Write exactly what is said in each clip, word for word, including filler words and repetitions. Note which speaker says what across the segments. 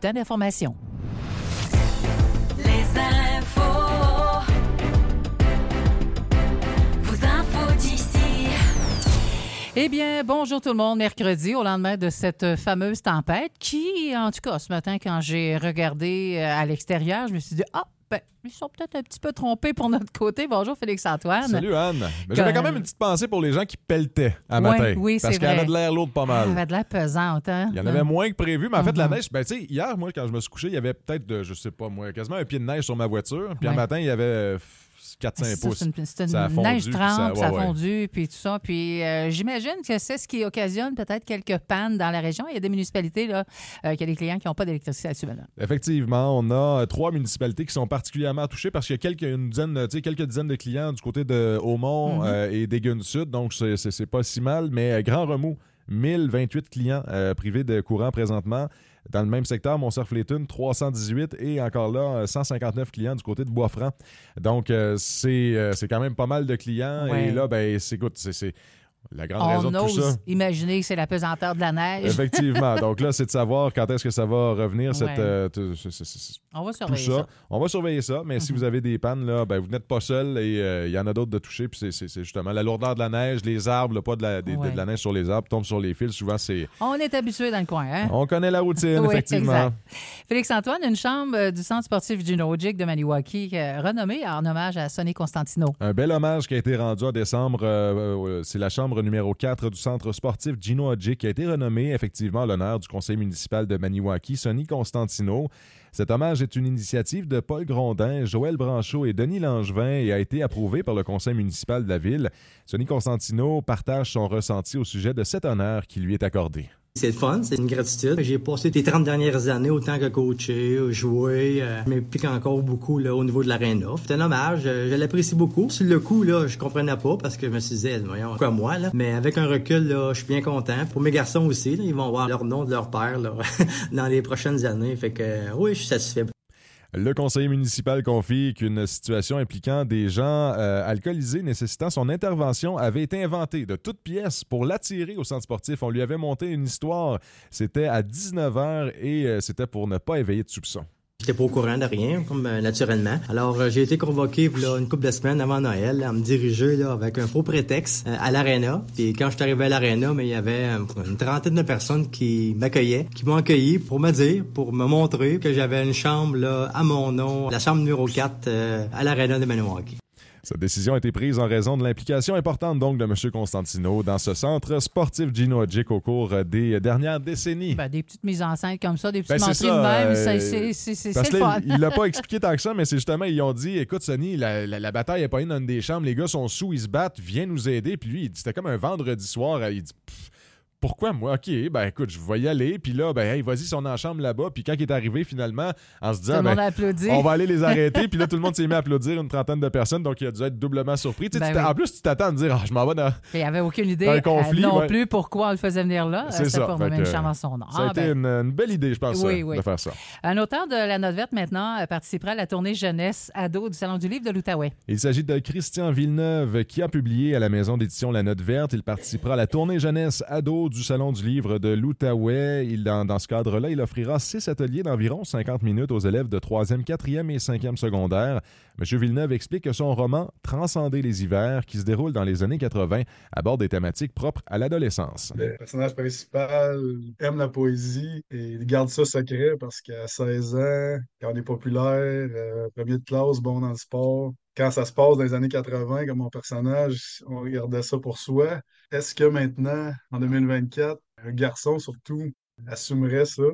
Speaker 1: bulletin d'information.
Speaker 2: Les infos. Vos infos d'ici.
Speaker 1: Eh bien, bonjour tout le monde. Mercredi, au lendemain de cette fameuse tempête qui, en tout cas, ce matin, quand j'ai regardé à l'extérieur, je me suis dit, ah, ben, ils sont peut-être un petit peu trompés pour notre côté. Bonjour, Félix-Antoine.
Speaker 3: Salut, Anne. Mais j'avais quand même une petite pensée pour les gens qui pelletaient à
Speaker 1: Oui,
Speaker 3: matin.
Speaker 1: oui,
Speaker 3: parce
Speaker 1: c'est
Speaker 3: qu'elle
Speaker 1: vrai.
Speaker 3: avait de l'air lourde pas mal.
Speaker 1: Elle avait de l'air pesante, hein?
Speaker 3: Il y en avait moins que prévu, mais en fait,
Speaker 1: Mhm.
Speaker 3: la neige, ben, tu sais, hier, moi, quand je me suis couché, il y avait peut-être, de, je sais pas, moi, quasiment un pied de neige sur ma voiture. Puis
Speaker 1: Ouais.
Speaker 3: un matin, il y avait quatre à cinq
Speaker 1: C'est
Speaker 3: pouces.
Speaker 1: ça, C'est une, c'est une
Speaker 3: Ça a fondu,
Speaker 1: neige
Speaker 3: puis
Speaker 1: trempe,
Speaker 3: ça- ouais,
Speaker 1: ça a
Speaker 3: ouais.
Speaker 1: fondu, puis tout ça. Puis euh, j'imagine que c'est ce qui occasionne peut-être quelques pannes dans la région. Il y a des municipalités là, euh, qui ont des clients qui n'ont pas d'électricité actuellement.
Speaker 3: Effectivement, on a euh, trois municipalités qui sont particulièrement touchées parce qu'il y a quelques, une dizaine, tu sais, quelques dizaines de clients du côté de Haumont
Speaker 1: Mhm.
Speaker 3: euh, et d'Égueune-Sud, donc c'est, c'est, c'est pas si mal, mais euh, grand remous, mille vingt-huit clients euh, privés de courant présentement. Dans le même secteur, Montserf-Létune, trois cent dix-huit et encore là, euh, cent cinquante-neuf clients du côté de Bois-Franc. Donc, euh, c'est, euh, c'est quand même pas mal de clients.
Speaker 1: Ouais.
Speaker 3: Et là, ben, c'est, écoute, c'est, c'est la grande raison
Speaker 1: On
Speaker 3: de tout ça.
Speaker 1: ose imaginer que c'est la pesanteur de la neige.
Speaker 3: Effectivement. Donc là, c'est de savoir quand est-ce que ça va revenir, cette,
Speaker 1: Ouais.
Speaker 3: euh, t- c- c- c-
Speaker 1: On va
Speaker 3: tout
Speaker 1: surveiller
Speaker 3: ça.
Speaker 1: ça.
Speaker 3: On va surveiller ça, mais si
Speaker 1: Mhm.
Speaker 3: vous avez des pannes, là, ben, vous n'êtes pas seul et euh, il y en a d'autres de toucher. Puis c'est, c'est- c'est justement la lourdeur de la neige, les arbres, là, pas de la, des-
Speaker 1: Ouais.
Speaker 3: de la neige sur les arbres, tombe sur les fils. Souvent, c'est.
Speaker 1: On est habitué dans le coin, hein?
Speaker 3: On connaît la routine,
Speaker 1: Oui,
Speaker 3: effectivement.
Speaker 1: exact. Félix-Antoine, une chambre euh, du centre sportif Gino Ojic de Maniwaki, euh, renommée en hommage à Sonny Constantino.
Speaker 3: Un bel hommage qui a été rendu en décembre. euh, euh, c'est la chambre numéro quatre du centre sportif Gino Ojic qui a été renommée effectivement en l'honneur du conseil municipal de Maniwaki, Sonny Constantino. Cet hommage est une initiative de Paul Grondin, Joël Branchot et Denis Langevin et a été approuvé par le conseil municipal de la ville. Sonny Constantino partage son ressenti au sujet de cet honneur qui lui est accordé.
Speaker 4: C'est le fun, c'est une gratitude. J'ai passé les trente dernières années autant que coaché, joué. Euh, je m'implique encore beaucoup là, au niveau de l'aréna. C'est un hommage, euh, je l'apprécie beaucoup. Sur le coup, là, je comprenais pas parce que je me suis dit, voyons, quoi moi, là. Mais avec un recul, là, je suis bien content. Pour mes garçons aussi, là, ils vont voir leur nom de leur père là, dans les prochaines années. Fait que euh, oui, je suis satisfait.
Speaker 3: Le conseiller municipal confie qu'une situation impliquant des gens euh, alcoolisés nécessitant son intervention avait été inventée de toutes pièces pour l'attirer au centre sportif. On lui avait monté une histoire. C'était à dix-neuf heures et euh, c'était pour ne pas éveiller de soupçons.
Speaker 4: J'étais pas au courant de rien, comme euh, naturellement. Alors, euh, j'ai été convoqué là, une couple de semaines avant Noël à me diriger là, avec un faux prétexte euh, à l'aréna. Puis quand je suis arrivé à l'aréna, mais il y avait euh, une trentaine de personnes qui m'accueillaient, qui m'ont accueilli pour me dire, pour me montrer que j'avais une chambre là, à mon nom, la chambre numéro quatre euh, à l'aréna de Maniwaki.
Speaker 3: Cette décision a été prise en raison de l'implication importante donc de M. Constantino dans ce centre sportif Gino Ojic au cours des dernières décennies.
Speaker 1: Ben, des petites mises en scène comme ça, des petites
Speaker 3: Ben, c'est
Speaker 1: menteries de
Speaker 3: ça,
Speaker 1: même,
Speaker 3: euh,
Speaker 1: c'est, c'est, c'est, c'est,
Speaker 3: Parce
Speaker 1: c'est
Speaker 3: que
Speaker 1: le
Speaker 3: là,
Speaker 1: fun.
Speaker 3: il il l'a pas expliqué tant que ça, mais c'est justement, ils ont dit, écoute Sonny, la, la, la bataille n'est pas une dans une des chambres, les gars sont sous, ils se battent, viens nous aider. Puis lui, il dit, c'était comme un vendredi soir, il dit, Pff, pourquoi moi? OK, ben écoute, je vais y aller. Puis là, ben hey, vas-y, ils sont en chambre là-bas. Puis quand il est arrivé finalement, en se
Speaker 1: Tout
Speaker 3: disant,
Speaker 1: le monde
Speaker 3: ben,
Speaker 1: a applaudi.
Speaker 3: on va aller les arrêter. Puis là, tout le monde s'est mis à applaudir, une trentaine de personnes. Donc, il a dû être doublement surpris. Tu sais,
Speaker 1: Ben
Speaker 3: tu t'a-
Speaker 1: oui.
Speaker 3: En plus, tu t'attends à te dire, ah, je m'en vais dans.
Speaker 1: Il n'y avait aucune idée
Speaker 3: Un conflit,
Speaker 1: euh, non
Speaker 3: ouais.
Speaker 1: plus pourquoi on le faisait venir là.
Speaker 3: C'est
Speaker 1: Euh, C'était
Speaker 3: ça.
Speaker 1: pour
Speaker 3: Fait
Speaker 1: nommer
Speaker 3: que,
Speaker 1: une chambre en son nom.
Speaker 3: Ça a
Speaker 1: Ah,
Speaker 3: été
Speaker 1: ben,
Speaker 3: une, une belle idée, je pense,
Speaker 1: Oui,
Speaker 3: ça,
Speaker 1: oui.
Speaker 3: de faire ça.
Speaker 1: Un auteur de La Note Verte maintenant euh, participera à la tournée jeunesse ado du Salon du livre de l'Outaouais.
Speaker 3: Il s'agit de Christian Villeneuve qui a publié à la maison d'édition La Note Verte. Il participera à la tournée jeunesse ado du Salon du livre de l'Outaouais. Il, dans, dans ce cadre-là, il offrira six ateliers d'environ cinquante minutes aux élèves de troisième, quatrième et cinquième secondaire. M. Villeneuve explique que son roman « Transcender les hivers » qui se déroule dans les années quatre-vingt aborde des thématiques propres à l'adolescence.
Speaker 5: Le personnage principal aime la poésie et il garde ça secret parce qu'à seize ans, quand on est populaire, euh, premier de classe, bon dans le sport, quand ça se passe dans les années quatre-vingt, comme mon personnage, on regardait ça pour soi. Est-ce que maintenant, en deux mille vingt-quatre, un garçon surtout assumerait ça?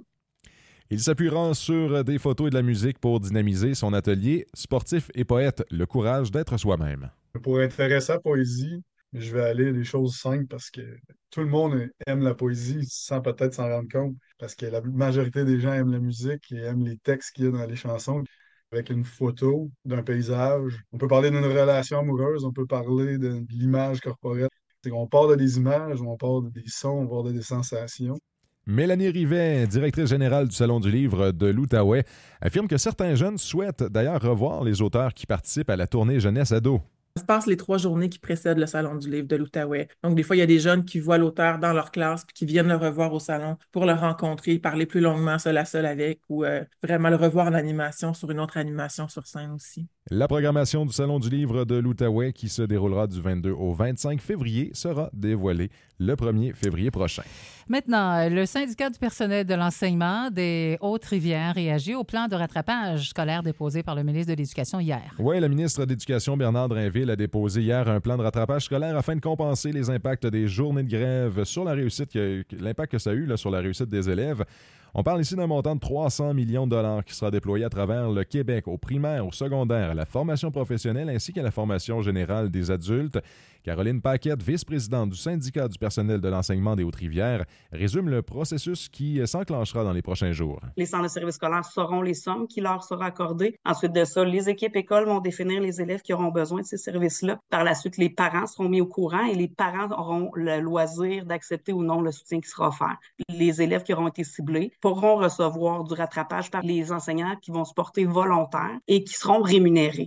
Speaker 3: Il s'appuiera sur des photos et de la musique pour dynamiser son atelier sportif et poète, le courage d'être soi-même.
Speaker 5: Pour intéresser à la poésie, je vais aller des choses simples parce que tout le monde aime la poésie sans peut-être s'en rendre compte. Parce que la majorité des gens aiment la musique et aiment les textes qu'il y a dans les chansons. Avec une photo d'un paysage, on peut parler d'une relation amoureuse, on peut parler de, de l'image corporelle. C'est qu'on part de des images, on part de des sons, on part de des sensations.
Speaker 3: Mélanie Rivet, directrice générale du Salon du livre de l'Outaouais, affirme que certains jeunes souhaitent d'ailleurs revoir les auteurs qui participent à la tournée jeunesse ado.
Speaker 6: Ça se passe les trois journées qui précèdent le Salon du livre de l'Outaouais. Donc, des fois, il y a des jeunes qui voient l'auteur dans leur classe puis qui viennent le revoir au salon pour le rencontrer, parler plus longuement seul à seul avec ou euh, vraiment le revoir en animation sur une autre animation sur scène aussi.
Speaker 3: La programmation du Salon du livre de l'Outaouais, qui se déroulera du vingt-deux au vingt-cinq février, sera dévoilée le premier février prochain.
Speaker 1: Maintenant, le syndicat du personnel de l'enseignement des Hautes-Rivières réagit au plan de rattrapage scolaire déposé par le ministre de l'Éducation hier.
Speaker 3: Oui, le ministre de l'Éducation, Bernard Drinville, a déposé hier un plan de rattrapage scolaire afin de compenser les impacts des journées de grève sur la réussite, que, l'impact que ça a eu là, sur la réussite des élèves. On parle ici d'un montant de trois cents millions de dollars qui sera déployé à travers le Québec, au primaire, au secondaire, à la formation professionnelle ainsi qu'à la formation générale des adultes. Caroline Paquette, vice-présidente du syndicat du personnel de l'enseignement des Hautes-Rivières, résume le processus qui s'enclenchera dans les prochains jours.
Speaker 7: Les centres de services scolaires sauront les sommes qui leur seront accordées. Ensuite de ça, les équipes écoles vont définir les élèves qui auront besoin de ces services-là. Par la suite, les parents seront mis au courant et les parents auront le loisir d'accepter ou non le soutien qui sera offert. Les élèves qui auront été ciblés pourront recevoir du rattrapage par les enseignants qui vont se porter volontaires et qui seront rémunérés.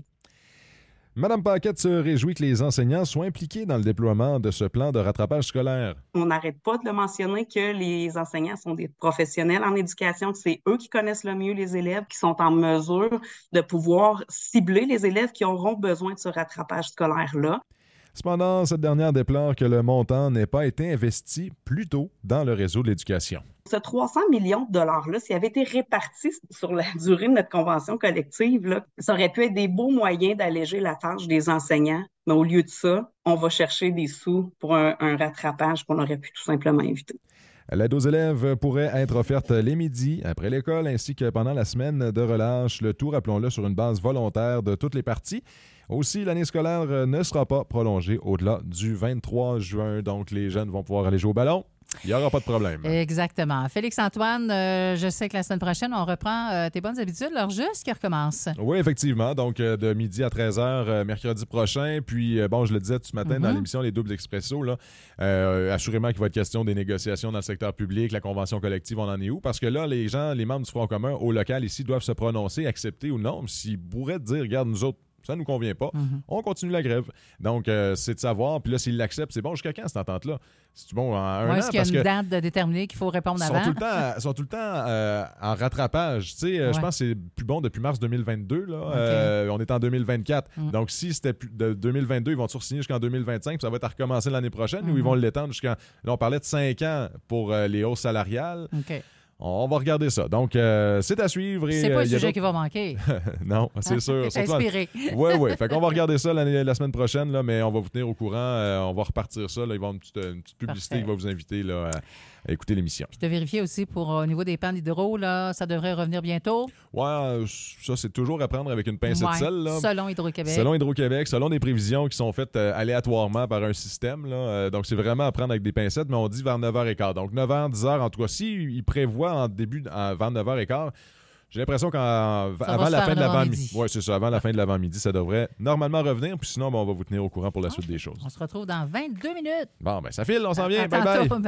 Speaker 3: Mme Paquette se réjouit que les enseignants soient impliqués dans le déploiement de ce plan de rattrapage scolaire.
Speaker 7: On n'arrête pas de le mentionner que les enseignants sont des professionnels en éducation, que c'est eux qui connaissent le mieux les élèves, qui sont en mesure de pouvoir cibler les élèves qui auront besoin de ce rattrapage scolaire-là.
Speaker 3: Cependant, cette dernière déplore que le montant n'ait pas été investi plus tôt dans le réseau de l'éducation.
Speaker 7: Ce trois cents millions de dollars-là, s'il avait été réparti sur la durée de notre convention collective, là, ça aurait pu être des beaux moyens d'alléger la tâche des enseignants. Mais au lieu de ça, on va chercher des sous pour un, un rattrapage qu'on aurait pu tout simplement éviter.
Speaker 3: L'aide aux élèves pourrait être offerte les midis, après l'école, ainsi que pendant la semaine de relâche. Le tout, rappelons-le, sur une base volontaire de toutes les parties. Aussi, l'année scolaire ne sera pas prolongée au-delà du vingt-trois juin. Donc, les jeunes vont pouvoir aller jouer au ballon. Il n'y aura pas de problème.
Speaker 1: Exactement. Félix-Antoine, euh, je sais que la semaine prochaine, on reprend euh, tes bonnes habitudes. L'heure juste qui recommence.
Speaker 3: Oui, effectivement. Donc, euh, de midi à treize heures, euh, mercredi prochain. Puis, euh, bon, je le disais tout ce matin mm-hmm. dans l'émission Les Doubles Expresso, là, euh, assurément qu'il va être question des négociations dans le secteur public, la convention collective, on en est où? Parce que là, les gens, les membres du Front commun au local ici doivent se prononcer, accepter ou non. S'ils pourraient dire, regarde, nous autres, ça ne nous convient pas, mm-hmm. on continue la grève. Donc, euh, c'est de savoir. Puis là, s'ils l'acceptent, c'est bon jusqu'à quand cette entente-là? C'est bon en un
Speaker 1: ouais,
Speaker 3: an?
Speaker 1: Est-ce qu'il y a
Speaker 3: parce
Speaker 1: une
Speaker 3: que
Speaker 1: date de déterminée qu'il faut répondre
Speaker 3: sont
Speaker 1: avant?
Speaker 3: Tout le temps, sont tout le temps euh, en rattrapage. Tu sais, ouais. Je pense que c'est plus bon depuis mars deux mille vingt-deux. Là. Okay. Euh, on est en deux mille vingt-quatre. Mm. Donc, si c'était de deux mille vingt-deux, ils vont tout signer jusqu'en deux mille vingt-cinq, puis ça va être à recommencer l'année prochaine, mm-hmm. ou ils vont l'étendre jusqu'en... Là, on parlait de cinq ans pour euh, les hausses salariales.
Speaker 1: OK.
Speaker 3: On va regarder ça. Donc, euh, c'est à suivre. Et,
Speaker 1: c'est pas
Speaker 3: euh,
Speaker 1: le sujet
Speaker 3: d'autres...
Speaker 1: qui va manquer.
Speaker 3: Non, c'est sûr.
Speaker 1: Inspiré.
Speaker 3: Oui, oui. Fait qu'on va regarder ça la, la semaine prochaine, là, mais on va vous tenir au courant. Euh, on va repartir ça. Là. Il va y avoir une petite, une petite publicité Parfait. Qui va vous inviter là, à, à écouter l'émission.
Speaker 1: Puis, tu as vérifié aussi pour au niveau des pannes d'hydro, là, ça devrait revenir bientôt?
Speaker 3: Oui, ça, c'est toujours à prendre avec une pincée
Speaker 1: ouais.
Speaker 3: de sel. Là.
Speaker 1: Selon Hydro-Québec.
Speaker 3: Selon Hydro-Québec, selon des prévisions qui sont faites euh, aléatoirement par un système. Là. Euh, donc, c'est vraiment à prendre avec des pincettes, mais on dit vers neuf heures quinze. Donc, neuf heures, dix heures, en tout cas, s'ils prévoient en début, en, vers neuf heures quinze, j'ai l'impression qu'avant la fin de l'avant-midi. Oui, c'est ça. Avant la fin de l'avant-midi, ça devrait normalement revenir. Puis sinon, ben, on va vous tenir au courant pour la suite des choses.
Speaker 1: On se retrouve dans vingt-deux minutes.
Speaker 3: Bon, ben ça file, on s'en vient.
Speaker 1: À
Speaker 3: bye bye.
Speaker 1: tantôt.